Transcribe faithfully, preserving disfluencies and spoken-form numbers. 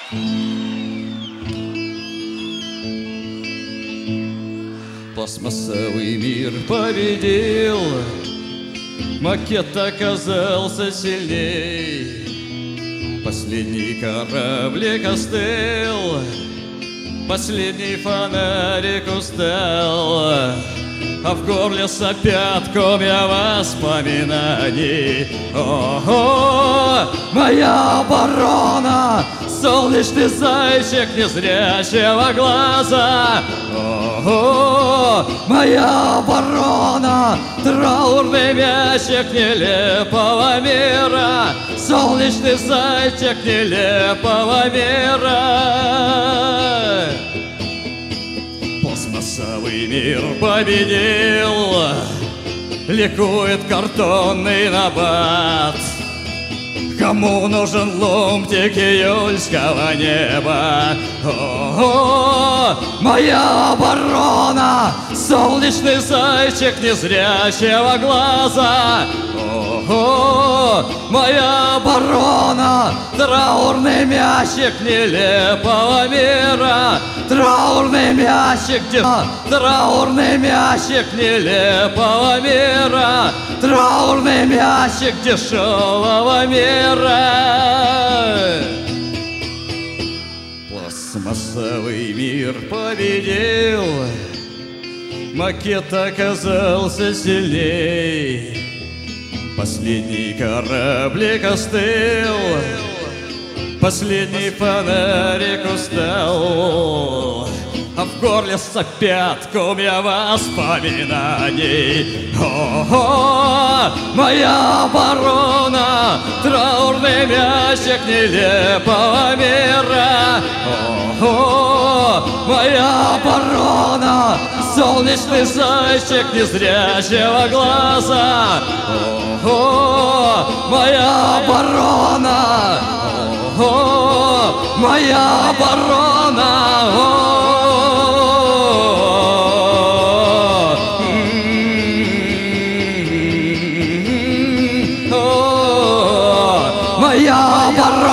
Пластмассовый мир победил, макет оказался сильней. Последний кораблик остыл, последний фонарик устал, а в горле сопят комья воспоминаний. Ого, моя оборона, солнечный зайчик незрячего глаза. Ого, моя оборона, траурный мячик нелепого мира, солнечный зайчик нелепого мира. Пластмассовый мир победил, ликует картонный набат. Кому нужен ломтик июльского неба? О-о-о, моя оборона, солнечный зайчик незрячего глаза. О-о-о, моя оборона, траурный мячик нелепого мира, траурный мячик, траурный мячик нелепого мира, траурный мячик дешевого мира. Пластмассовый мир победил, макет оказался сильней. Последний кораблик остыл, последний фонарик устал, а в горле сопят комья воспоминаний. О-о-о, моя оборона, траурный мячик нелепого мира. О-о-о, моя оборона, солнечный зайчик незрячего глаза. О-о-о, моя оборона, о-о-о, моя оборона. Моя оборона.